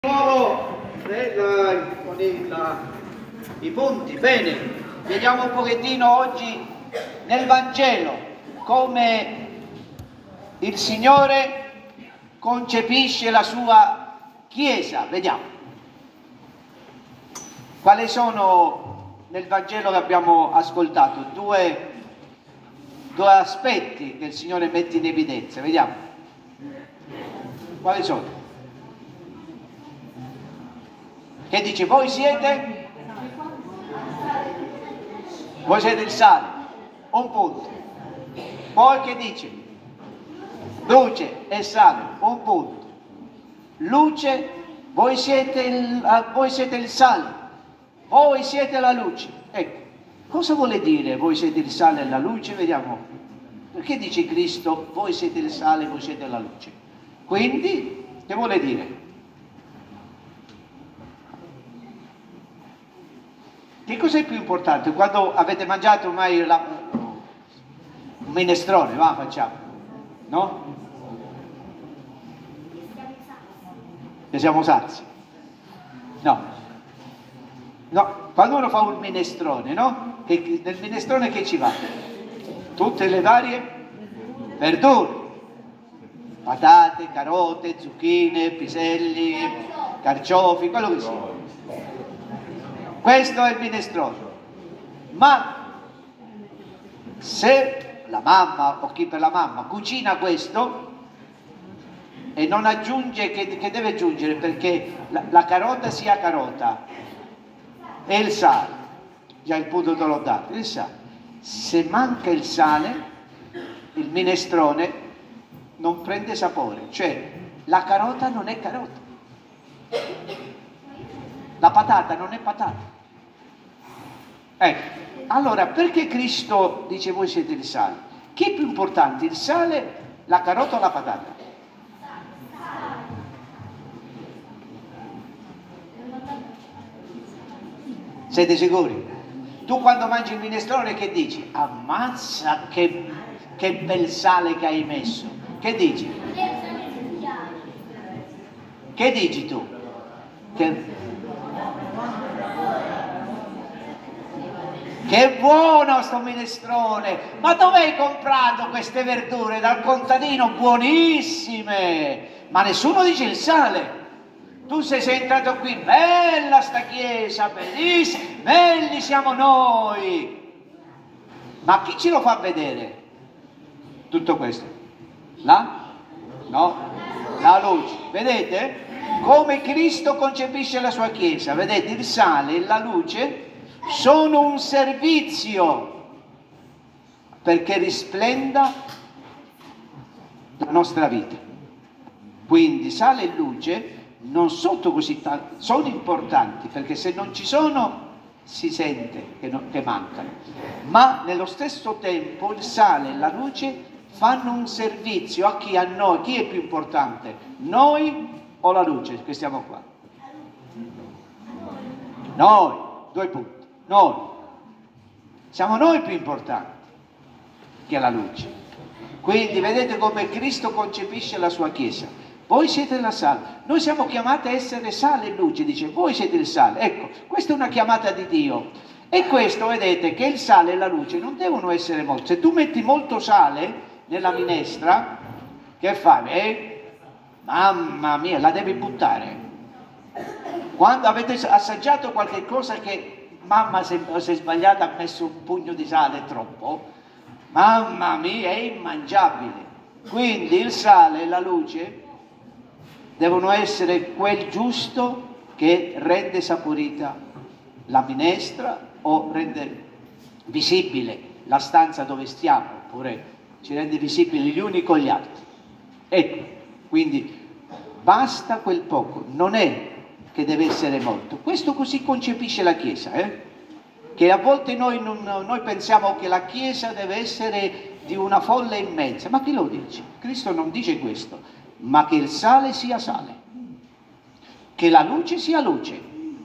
Nuovo con i punti. Bene, vediamo un pochettino oggi nel Vangelo come il Signore concepisce la sua Chiesa. Vediamo quali sono nel Vangelo che abbiamo ascoltato due aspetti che il Signore mette in evidenza. Vediamo quali sono. Che dice? Voi siete il sale, un punto. Poi che dice? Luce e sale, un punto. Luce, voi siete il sale, voi siete la luce. Ecco, cosa vuole dire voi siete il sale e la luce? Vediamo. Perché dice Cristo, voi siete il sale, voi siete la luce? Quindi, che vuole dire? Che cos'è più importante? Quando avete mangiato mai un minestrone, facciamo, no? Che siamo sazi? No, quando uno fa un minestrone, no? Nel minestrone che ci va? Tutte le varie verdure, patate, carote, zucchine, piselli, carciofi, quello che sia. Questo è il minestrone. Ma se la mamma o chi per la mamma cucina questo e non aggiunge, che deve aggiungere, perché la carota sia carota e il sale, già il punto te l'ho dato, il sale. Se manca il sale, il minestrone non prende sapore, cioè la carota non è carota, la patata non è patata. Ecco, allora perché Cristo dice voi siete il sale? Chi è più importante, il sale, la carota o la patata? Siete sicuri? Tu quando mangi il minestrone che dici? Ammazza che bel sale che hai messo. Che dici? Che dici tu? Che buono sto minestrone! Ma dove hai comprato queste verdure? Dal contadino, buonissime! Ma nessuno dice il sale. Tu sei entrato qui, bella sta chiesa, bellissima, belli siamo noi. Ma chi ce lo fa vedere? Tutto questo? No? La luce. Vedete? Come Cristo concepisce la sua chiesa. Vedete? Il sale e la luce sono un servizio perché risplenda la nostra vita. Quindi sale e luce non sono così tanti, sono importanti perché se non ci sono si sente che mancano, ma nello stesso tempo il sale e la luce fanno un servizio a noi. Chi è più importante? Noi o la luce che stiamo qua? Noi, 2 punti. Noi siamo noi più importanti che la luce. Quindi vedete come Cristo concepisce la sua Chiesa. Voi siete la sale, noi siamo chiamati a essere sale e luce, dice voi siete il sale. Ecco, questa è una chiamata di Dio. E questo vedete che il sale e la luce non devono essere molto. Se tu metti molto sale nella minestra, che fai? Mamma mia, la devi buttare. Quando avete assaggiato qualche cosa che mamma si è sbagliata, ha messo un pugno di sale troppo, mamma mia, è immangiabile. Quindi il sale e la luce devono essere quel giusto che rende saporita la minestra o rende visibile la stanza dove stiamo, oppure ci rende visibili gli uni con gli altri. Ecco, quindi basta quel poco, non è che deve essere molto. Questo così concepisce la Chiesa, che a volte noi pensiamo che la Chiesa deve essere di una folla immensa, ma chi lo dice? Cristo non dice questo, ma che il sale sia sale, che la luce sia luce.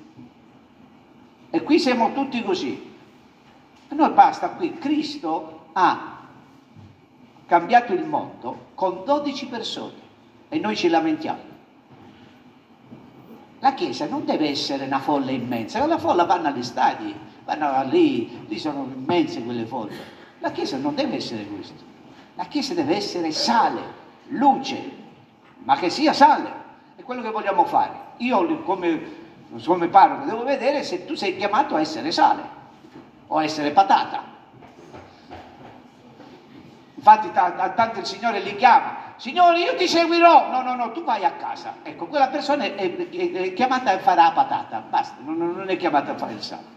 E qui siamo tutti così. A noi basta qui, Cristo ha cambiato il mondo con 12 persone e noi ci lamentiamo. La Chiesa non deve essere una folla immensa, la folla vanno agli stadi, vanno lì sono immense quelle folle. La Chiesa non deve essere questo. La Chiesa deve essere sale, luce, ma che sia sale. È quello che vogliamo fare. Io come parroco devo vedere se tu sei chiamato a essere sale o a essere patata. Infatti a tanti il Signore li chiama: Signore, io ti seguirò. No, tu vai a casa. Ecco, quella persona è chiamata a fare la patata, basta, non è chiamata a fare il sale.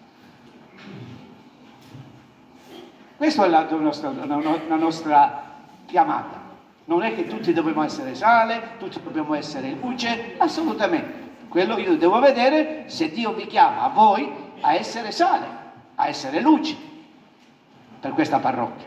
Questa è la nostra chiamata. Non è che tutti dobbiamo essere sale, tutti dobbiamo essere luce, assolutamente. Quello io devo vedere se Dio vi chiama a voi a essere sale, a essere luce per questa parrocchia.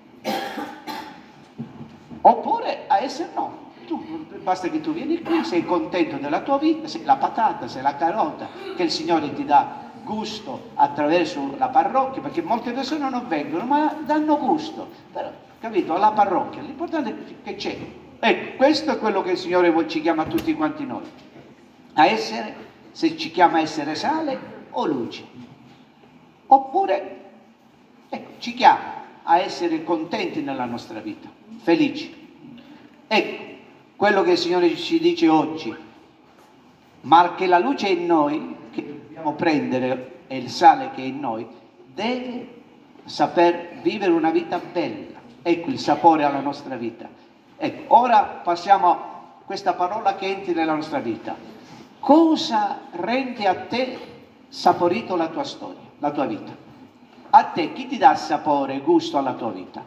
Oppure a essere no. Basta che tu vieni qui, sei contento della tua vita, sei la patata, sei la carota, che il Signore ti dà gusto attraverso la parrocchia, perché molte persone non vengono, ma danno gusto. Però, capito, alla parrocchia, l'importante è che c'è. Ecco, questo è quello che il Signore ci chiama a tutti quanti noi. A essere, se ci chiama a essere sale o luce. Oppure, ecco, ci chiama a essere contenti nella nostra vita, felici. Ecco, quello che il Signore ci dice oggi, ma che la luce è in noi, che dobbiamo prendere, è il sale che è in noi, deve saper vivere una vita bella. Ecco il sapore alla nostra vita. Ecco, ora passiamo a questa parola che entri nella nostra vita. Cosa rende a te saporito la tua storia, la tua vita? A te chi ti dà sapore e gusto alla tua vita?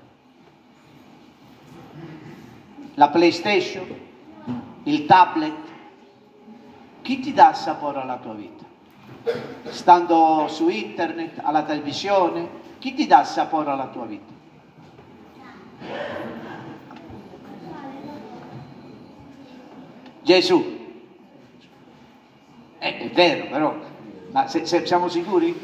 La PlayStation? Il tablet? Chi ti dà sapore alla tua vita? Stando su internet, alla televisione? Chi ti dà sapore alla tua vita? Gesù. È vero, però, ma se siamo sicuri?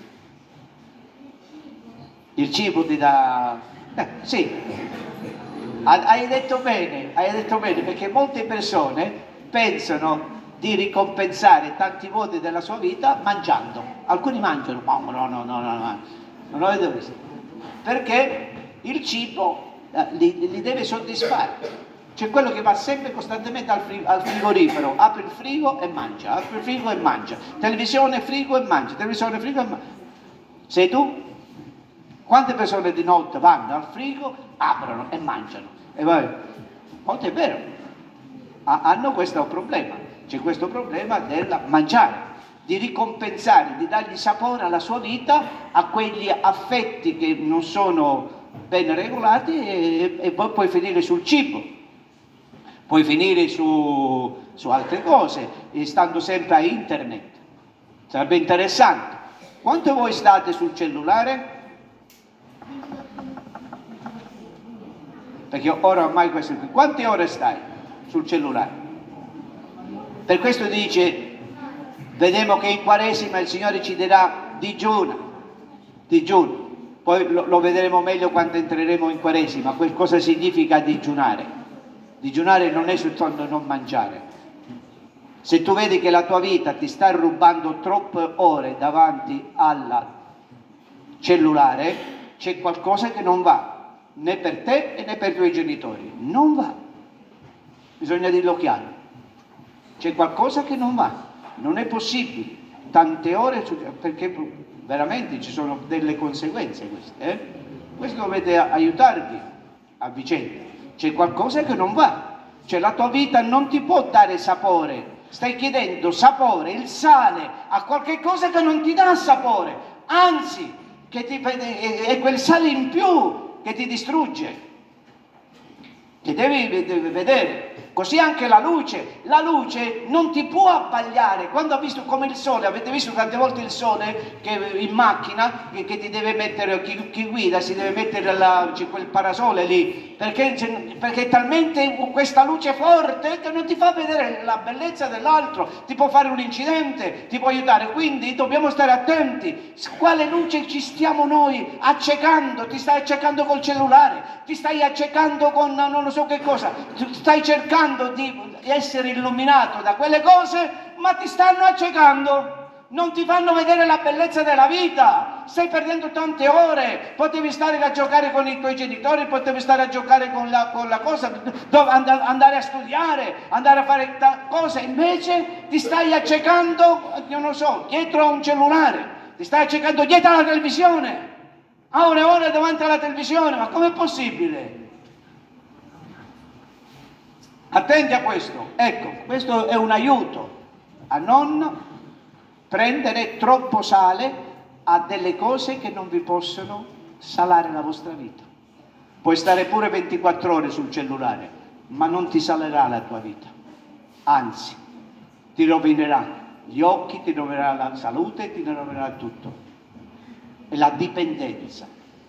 Il cibo ti dà... sì, hai detto bene, perché molte persone pensano di ricompensare tanti voti della sua vita mangiando. Alcuni mangiano, no, non avete visto? Perché il cibo li deve soddisfare. C'è quello che va sempre costantemente al frigorifero, apre il frigo e mangia, apre il frigo e mangia, televisione, frigo e mangia, televisione, frigo e mangia. Sei tu? Quante persone di notte vanno al frigo, aprono e mangiano? E poi, molto è vero, hanno questo problema, c'è questo problema del mangiare, di ricompensare, di dargli sapore alla sua vita, a quegli affetti che non sono ben regolati e poi puoi finire sul cibo. Puoi finire su altre cose, stando sempre a internet. Sarebbe interessante. Quanto voi state sul cellulare? Perché ora ormai questo qui. Quante ore stai sul cellulare? Per questo dice, vedremo che in Quaresima il Signore ci dirà digiuna. Poi lo vedremo meglio quando entreremo in Quaresima, cosa significa digiunare. Digiunare non è soltanto non mangiare. Se tu vedi che la tua vita ti sta rubando troppe ore davanti al cellulare, c'è qualcosa che non va, né per te né per i tuoi genitori. Non va. Bisogna dirlo chiaro. C'è qualcosa che non va. Non è possibile. Tante ore, perché veramente ci sono delle conseguenze queste. Questo dovete aiutarvi a vicenda. C'è qualcosa che non va, cioè la tua vita non ti può dare sapore, stai chiedendo sapore, il sale, a qualche cosa che non ti dà sapore, anzi, è quel sale in più che ti distrugge, che devi vedere. Così anche la luce non ti può abbagliare. Quando ha visto come il sole, avete visto tante volte il sole che in macchina che ti deve mettere, chi guida si deve mettere c'è quel parasole lì, perché è talmente questa luce forte che non ti fa vedere la bellezza dell'altro, ti può fare un incidente, ti può aiutare, quindi dobbiamo stare attenti. Quale luce ci stiamo noi accecando? Ti stai accecando col cellulare, ti stai accecando con non so che cosa, stai cercando di essere illuminato da quelle cose, ma ti stanno accecando. Non ti fanno vedere la bellezza della vita, stai perdendo tante ore, potevi stare a giocare con i tuoi genitori, potevi stare a giocare con la cosa, andare a studiare, andare a fare cose, invece ti stai accecando, io non so, dietro a un cellulare, ti stai accecando dietro alla televisione, a ore e ore davanti alla televisione, ma com'è possibile? Attenti a questo, ecco, questo è un aiuto a non prendere troppo sale a delle cose che non vi possono salare la vostra vita. Puoi stare pure 24 ore sul cellulare, ma non ti salerà la tua vita, anzi, ti rovinerà gli occhi, ti rovinerà la salute, ti rovinerà tutto. È la dipendenza.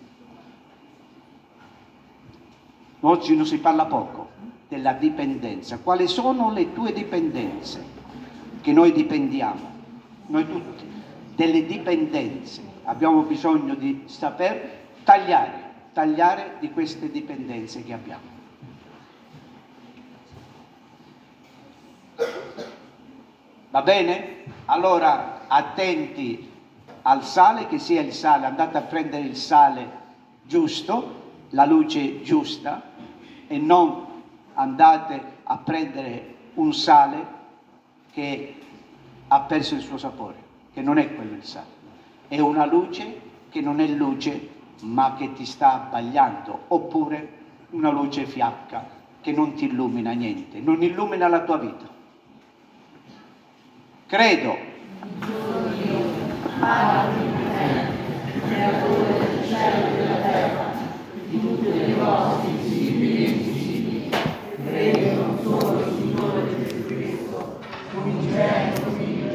Oggi non si parla poco della dipendenza. Quali sono le tue dipendenze? Che noi dipendiamo. Noi tutti, delle dipendenze, abbiamo bisogno di saper tagliare di queste dipendenze che abbiamo. Va bene? Allora attenti al sale, che sia il sale, andate a prendere il sale giusto, la luce giusta, e non andate a prendere un sale che ha perso il suo sapore, che non è quello il sale. È una luce che non è luce, ma che ti sta abbagliando, oppure una luce fiacca che non ti illumina niente, non illumina la tua vita. Credo.